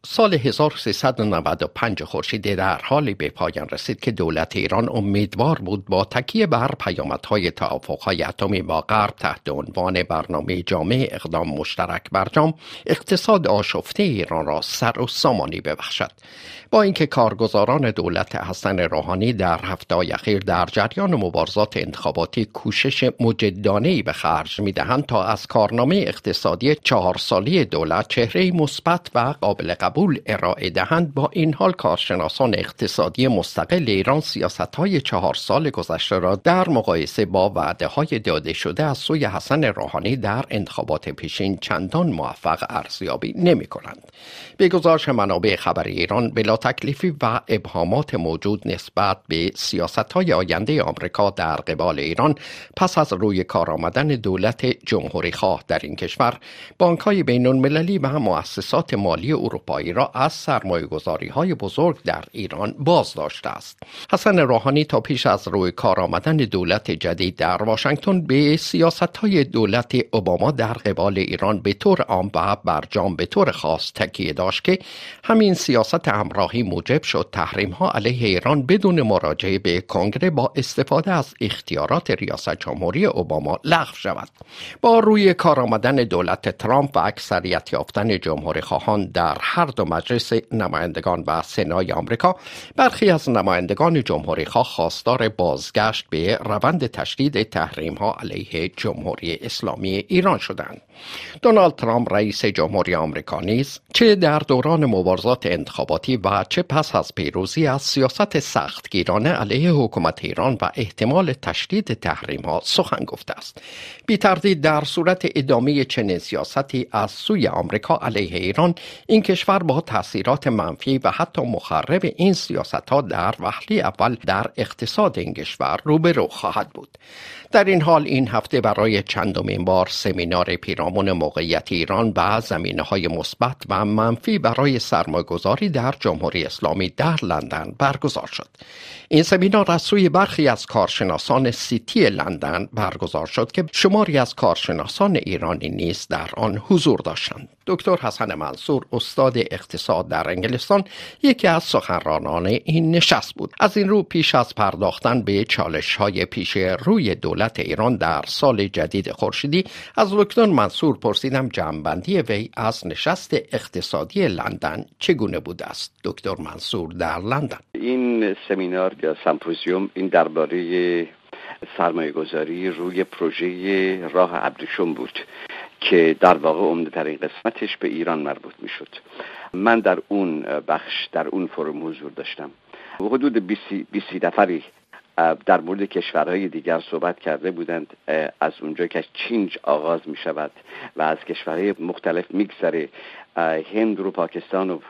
سال 1395 خورشیدی در حالی به پایان رسید که دولت ایران امیدوار بود با تکیه بر پیامدهای توافق‌های اتمی با غرب تحت عنوان برنامه جامع اقدام مشترک برجام اقتصاد آشفته ایران را سر و سامانی ببخشد. با اینکه کارگزاران دولت حسن روحانی در هفته‌های اخیر در جریان مبارزات انتخاباتی کوشش مجدانه‌ای به خرج می‌دهند تا از کارنامه اقتصادی 4 ساله دولت چهره‌ای مثبت و قابل قبول ارائه دهند، با این حال کارشناسان اقتصادی مستقل ایران سیاست‌های 4 سال گذشته را در مقایسه با وعده‌های داده شده از سوی حسن روحانی در انتخابات پیشین چندان موفق ارزیابی نمی‌کنند. به گزارش منابع خبری ایران، بلا تکلیفی و ابهامات موجود نسبت به سیاست‌های آینده آمریکا در قبال ایران پس از روی کار آمدن دولت جمهوری‌خواه در این کشور، بانک‌های بین‌المللی و مؤسسات مالی اروپایی را از سرمایه‌گذاری‌های بزرگ در ایران باز داشته است. حسن روحانی تا پیش از روی کار آمدن دولت جدید در واشنگتن به سیاست‌های دولت اوباما در قبال ایران به طور عام و برجام به طور خاص تکیه داشت که همین سیاست همراهی موجب شد تحریم‌ها علیه ایران بدون مراجعه به کنگره با استفاده از اختیارات ریاست جمهوری اوباما لغو شود. با روی کار آمدن دولت ترامپ و اکثریت یافتن جمهوری‌خواهان در هر دو مجلس نمایندگان و سنای آمریکا، برخی از نمایندگان جمهوری‌خواه خواستار بازگشت به روند تشدید تحریم‌ها علیه جمهوری اسلامی ایران شدند. دونالد ترامپ رئیس جمهوری آمریکا نیز چه در دوران مبارزات انتخاباتی و چه پس از پیروزی از سیاست سختگیرانه علیه حکومت ایران و احتمال تشدید تحریم‌ها سخن گفته است. بی تردید در صورت ادامه چنین سیاستی از سوی آمریکا علیه ایران، این کشور با تأثیرات منفی و حتی مخرب این سیاست‌ها در وهله اول در اقتصاد این کشور روبرو خواهد بود. در این حال این هفته برای چندمین بار سمینار پیرامون موقعیت ایران و زمینه‌های مثبت و منفی برای سرمایه‌گذاری در جمهوری اسلامی در لندن برگزار شد. این سمینار از سوی برخی از کارشناسان سیتی لندن برگزار شد که شماری از کارشناسان ایرانی نیز در آن حضور داشتند. دکتر حسن منصور، استاد اقتصاد در انگلستان، یکی از سخنرانان این نشست بود. از این رو پیش از پرداختن به چالش‌های پیش روی دولت ایران در سال جدید خورشیدی، از دکتر منصور پرسیدم جمع‌بندی وی از نشست اقتصادی لندن چگونه بوده است. دکتر منصور در لندن: این سمینار یا سمپوزیوم این درباره سرمایه‌گذاری روی پروژه راه ابریشم بود که در واقع عمده‌ترین قسمتش به ایران مربوط می‌شد. من در اون بخش، در اون فروم حضور داشتم. حدود 20 نفری در مورد کشورهای دیگر صحبت کرده بودند، از اونجا که چین آغاز می شود و از کشورهای مختلف میگذره، هند رو، پاکستان و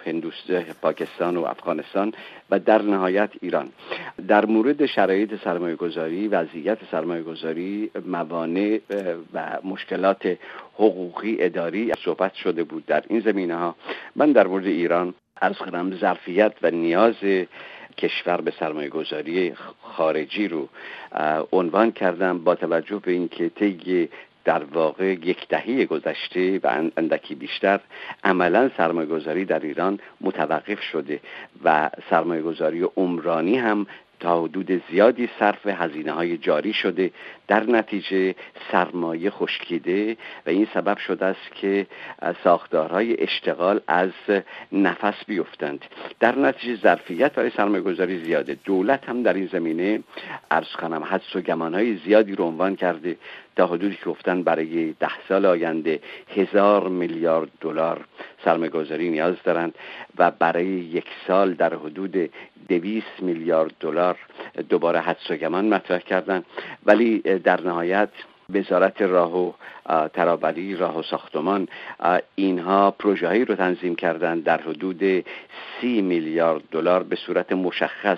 پاکستان و افغانستان و در نهایت ایران. در مورد شرایط سرمایه‌گذاری، وضعیت سرمایه‌گذاری، موانع و مشکلات حقوقی اداری صحبت شده بود. در این زمینه‌ها من در مورد ایران عرض کنم ظرفیت و نیاز کشور به سرمایه‌گذاری خارجی رو عنوان کردم، با توجه به اینکه طی در واقع 10 دهه گذشته و اندکی بیشتر عملا سرمایه‌گذاری در ایران متوقف شده و سرمایه‌گذاری عمرانی هم تا حدود زیادی صرف هزینه‌های جاری شده، در نتیجه سرمایه خشکیده و این سبب شده است که ساختارهای اشتغال از نفس بیفتند. در نتیجه ظرفیت برای سرمایه‌گذاری زیاده. دولت هم در این زمینه عرض کنم حدس و گمانهای زیادی رو عنوان کرده، تا حدودی که گفتن برای 10 سال آینده 1000 میلیارد دلار سرمایه‌گذاری نیاز دارند و برای 1 سال در حدود 200 میلیارد دلار دوباره حدس و گمان مطرح کردن. ولی در نهایت وزارت راه و ترابری، راه و ساختمان، اینها پروژه‌هایی رو تنظیم کردن در حدود 30 میلیارد دلار به صورت مشخص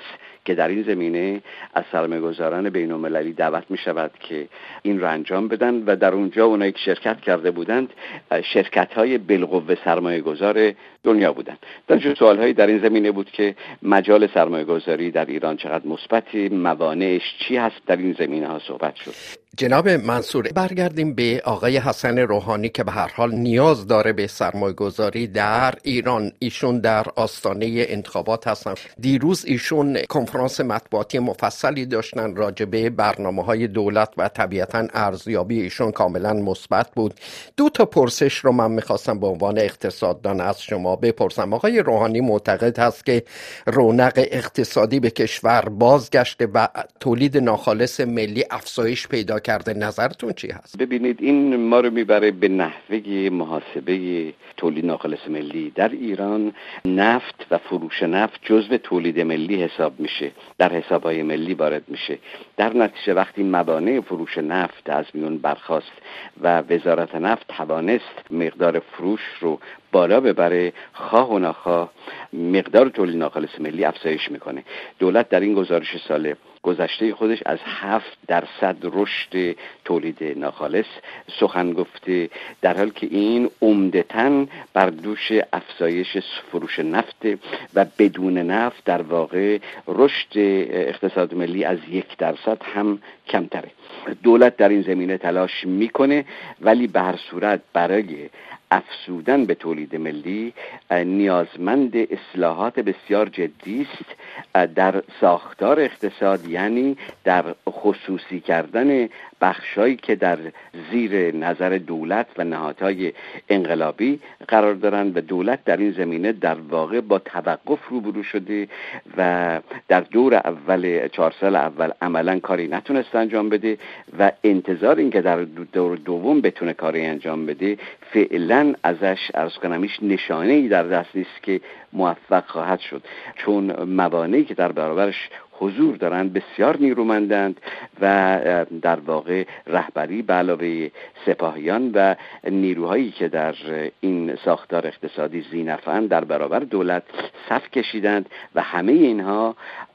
که در این زمینه از سرمایه‌گذاران بین‌المللی دعوت می شود که این را انجام بدن و در اونجا اونایی که شرکت کرده بودند شرکت‌های بالقوه سرمایه‌گذار دنیا بودند. در سوال‌هایی در این زمینه بود که مجال سرمایه‌گذاری در ایران چقدر مثبتی، موانعش چی هست، در این زمینه‌ها صحبت شد. جناب منصور، برگردیم به آقای حسن روحانی که به هر حال نیاز داره به سرمایه‌گذاری در ایران. ایشون در آستانه انتخابات هستن. دیروز ایشون کنفرانس مطبوعاتی مفصلی داشتن راجع به برنامه‌های دولت و طبیعتاً ارزیابی ایشون کاملا مثبت بود. 2 تا پرسش رو من می‌خواستم به عنوان اقتصاددان از شما بپرسم. آقای روحانی معتقد هست که رونق اقتصادی به کشور بازگشته و تولید ناخالص ملی افزایش پیدا کرده. نظرتون چی هست؟ ببینید، این ما رو میبره به نحوه محاسبه تولید ناخالص ملی. در ایران نفت و فروش نفت جزو تولید ملی حساب میشه، در حسابهای ملی وارد میشه. در نتیجه وقتی موانع فروش نفت از میون برخاست و وزارت نفت توانست مقدار فروش رو بالا ببره، خواه و ناخواه مقدار تولید ناخالص ملی افزایش میکنه. دولت در این گزارش سال گذشته خودش از 7% رشد تولید ناخالص سخن گفته، در حالی که این عمدتاً بر دوش افزایش فروش نفت و بدون نفت در واقع رشد اقتصاد ملی از 1% هم کمتره. دولت در این زمینه تلاش میکنه، ولی به هر صورت برای افزودن به تولید ملی نیازمند اصلاحات بسیار جدی است در ساختار اقتصاد، یعنی در خصوصی کردن بخشایی که در زیر نظر دولت و نهادهای انقلابی قرار دارند و دولت در این زمینه در واقع با توقف روبرو شده و در دور اول 4 سال اول عملا کاری نتونست انجام بده و انتظار این که در دور دوم بتونه کاری انجام بده فعلا ازش عرض کنمیش نشانه‌ای در دست نیست که موفق خواهد شد، چون موانعی که در برابرش حضور دارند بسیار نیرومندند و در واقع رهبری به علاوه سپاهیان و نیروهایی که در این ساختار اقتصادی ذی‌نفع‌اند در برابر دولت صف کشیدند و همه اینها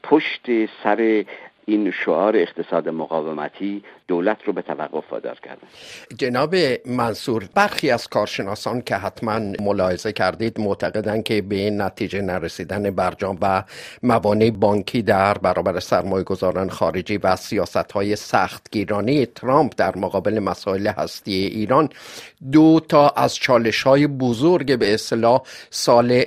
پشت سر این شعار اقتصاد مقاومتی دولت رو به توقف وادار کردن. جناب منصور، برخی از کارشناسان که حتما ملاحظه کردید معتقدند که به نتیجه نرسیدن برجام و موانع بانکی در برابر سرمایه‌گذاران خارجی و سیاست‌های سختگیرانه ترامپ در مقابل مسائل هستی ایران 2 تا از چالش‌های بزرگ به اصطلاح سال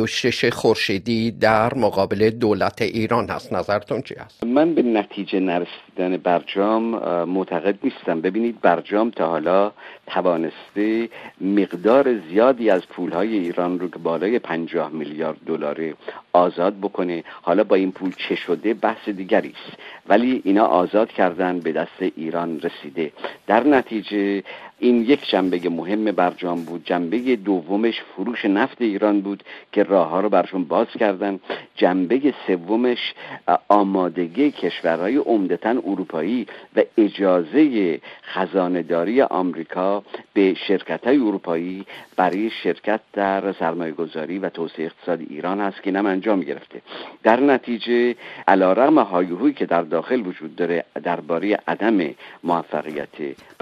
96 خورشیدی در مقابل دولت ایران هست. نظرتون چی است؟ من به نتیجه نرسیدن برجام معتقد نیستم. ببینید، برجام تا حالا توانسته مقدار زیادی از پولهای ایران رو که بالای 50 میلیارد دلار آزاد بکنه. حالا با این پول چه شده بحث دیگری است، ولی اینا آزاد کردن به دست ایران رسیده. در نتیجه این یک جنبه مهم برجام بود. جنبه دومش فروش نفت ایران بود که راه‌ها رو برشون باز کردن. جنبه سومش آمادگی کشورهای عمدتاً اروپایی و اجازه خزانه‌داری آمریکا به شرکت‌های اروپایی برای شرکت در سرمایه‌گذاری و توسعه اقتصاد ایران هست که اینم انجام گرفته. در نتیجه علی‌رغم هایهویی که در داخل وجود داره درباره عدم موفقیت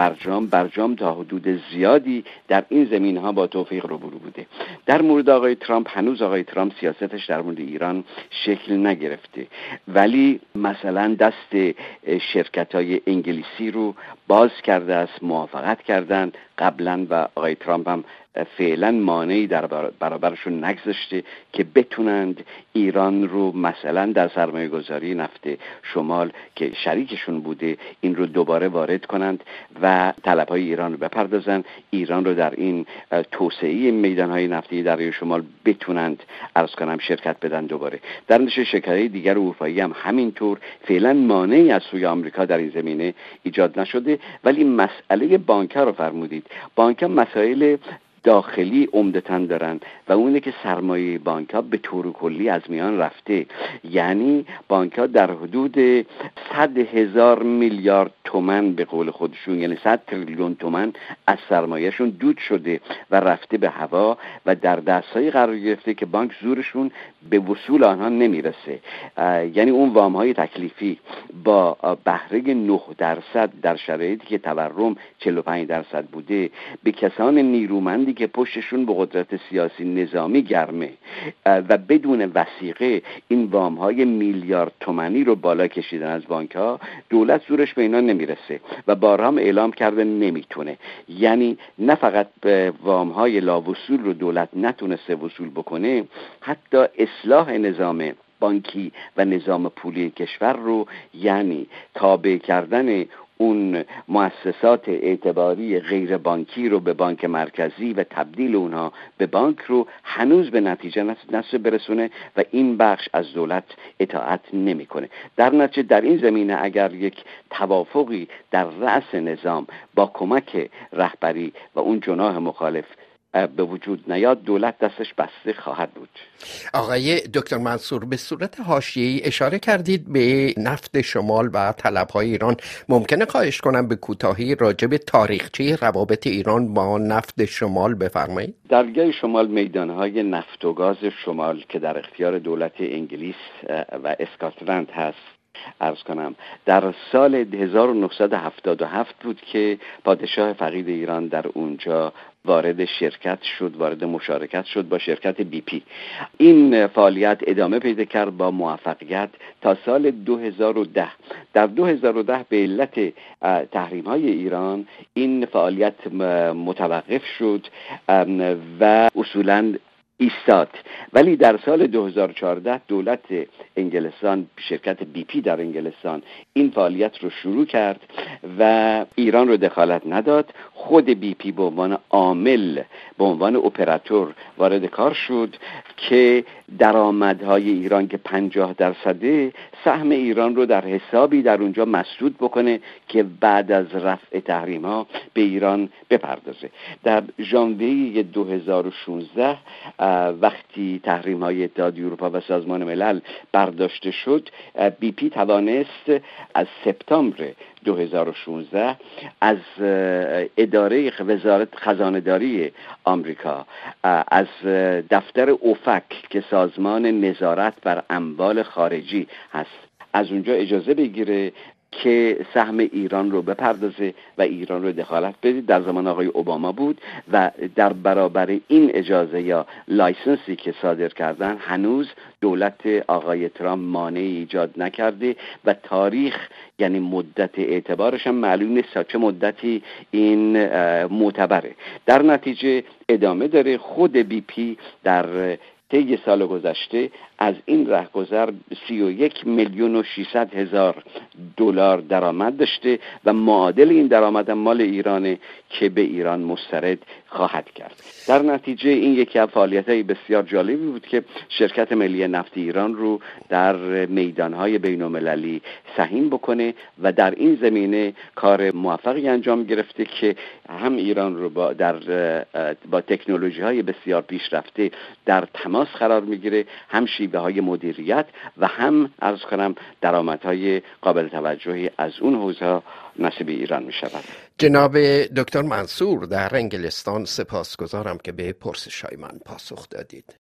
برجام تا حدود زیادی در این زمینه‌ها با توفیق روبرو بوده. در مورد آقای ترامپ، هنوز آقای ترامپ سیاستش در مورد ایران شکل نگرفته، ولی مثلا دست شرکت‌های انگلیسی رو باز کرده است، موافقت کردند قبلا و آقای ترامپ هم فعلا مانعی در برابرشون نگذاشته که بتونند ایران رو مثلا در سرمایه گذاری نفت شمال که شریکشون بوده این رو دوباره وارد کنند و طلبهای ایران رو بپردازند، ایران رو در این توسعه میدانهای نفتی دریای شمال بتونند عرض کنم شرکت بدن دوباره. در نتیجه شرکت‌های دیگر اروپایی هم همینطور. فعلا مانعی از سوی آمریکا در این زمینه ایجاد نشده، ولی مسئله بانک‌ها رو فرمودید. بانک‌ها مسائل داخلی عمدتاً دارن و اونه که سرمایه بانک ها به طور کلی از میان رفته. یعنی بانک ها در حدود 100,000 میلیارد تومان به قول خودشون، یعنی 100 تریلیون تومان از سرمایهشون دود شده و رفته به هوا و در دستایی قرار گرفته که بانک زورشون به وصول آنها نمیرسه. یعنی اون وام های تکلیفی با بهره 9% در شرایطی که تورم 45% بوده به کسان نیرومندی که پشتشون به قدرت سیاسی نظامی گرمه و بدون وثیقه این وام های میلیارد تومانی رو بالا کشیدن از بانک ها، دولت زورش به اینا نمیرسه و بارها هم اعلام کرده نمیتونه. یعنی نه فقط وام های لاوصول رو دولت نتونسته وصول بکنه، حتی اصلاح نظام بانکی و نظام پولی کشور رو، یعنی تابع کردن اون مؤسسات اعتباری غیر بانکی رو به بانک مرکزی و تبدیل اونها به بانک رو هنوز به نتیجه نتونسته برسونه و این بخش از دولت اطاعت نمیکنه. در نتیجه در این زمینه اگر یک توافقی در رأس نظام با کمک رهبری و اون جناح مخالف به وجود نیاد، دولت دستش بسته خواهد بود. آقای دکتر منصور، به صورت حاشیه‌ای اشاره کردید به نفت شمال و طلب‌های ایران. ممکنه خواهش کنم به کوتاهی راجع به تاریخچه روابط ایران با نفت شمال بفرمایید؟ درگاه شمال، میدانهای نفت و گاز شمال که در اختیار دولت انگلیس و اسکاتلند هست، عرض کنم در سال 1977 بود که پادشاه فقید ایران در اونجا وارد مشارکت شد با شرکت بی پی. این فعالیت ادامه پیدا کرد با موفقیت تا سال 2010. در 2010 به علت تحریم‌های ایران این فعالیت متوقف شد و اصولاً ایستاد. ولی در سال 2014 دولت انگلستان، شرکت بی پی در انگلستان این فعالیت رو شروع کرد و ایران رو دخالت نداد. خود بی پی به عنوان عامل، به عنوان اپراتور وارد کار شد که درآمدهای ایران که 50% سهم ایران رو در حسابی در اونجا مسدود بکنه که بعد از رفع تحریم ها به ایران بپردازه. در ژانویه 2016 وقتی تحریم های اتحادیه اروپا و سازمان ملل برداشته شد، بی پی توانست از سپتامبر 2016 از اداره وزارت خزانه‌داری آمریکا، از دفتر اوفک که سازمان نظارت بر اموال خارجی هست، از اونجا اجازه بگیره که سهم ایران رو بپردازه و ایران رو دخالت بده. در زمان آقای اوباما بود و در برابر این اجازه یا لایسنسی که صادر کردن هنوز دولت آقای ترامپ مانعی ایجاد نکرده و تاریخ، یعنی مدت اعتبارش هم معلوم نیست تا چه مدتی این معتبره. در نتیجه ادامه داره. خود بی پی در طی سال گذشته از این رهگذر 31,600,000 دلار درآمد داشته و معادل این درآمد مال ایرانه که به ایران مسترد خواهد کرد. در نتیجه این یکی از فعالیت‌های بسیار جالبی بود که شرکت ملی نفت ایران رو در میدان‌های بین‌المللی سهیم بکنه و در این زمینه کار موفقی انجام گرفته که هم ایران رو با تکنولوژی‌های بسیار پیشرفته در تماس قرار میگیره، هم شیوه‌های مدیریت و هم عرض کنم درآمدهای قابل توجهی از اون حوزه نصیب ایران می شود. جناب دکتر منصور در انگلستان، سپاسگزارم که به پرسش‌های من پاسخ دادید.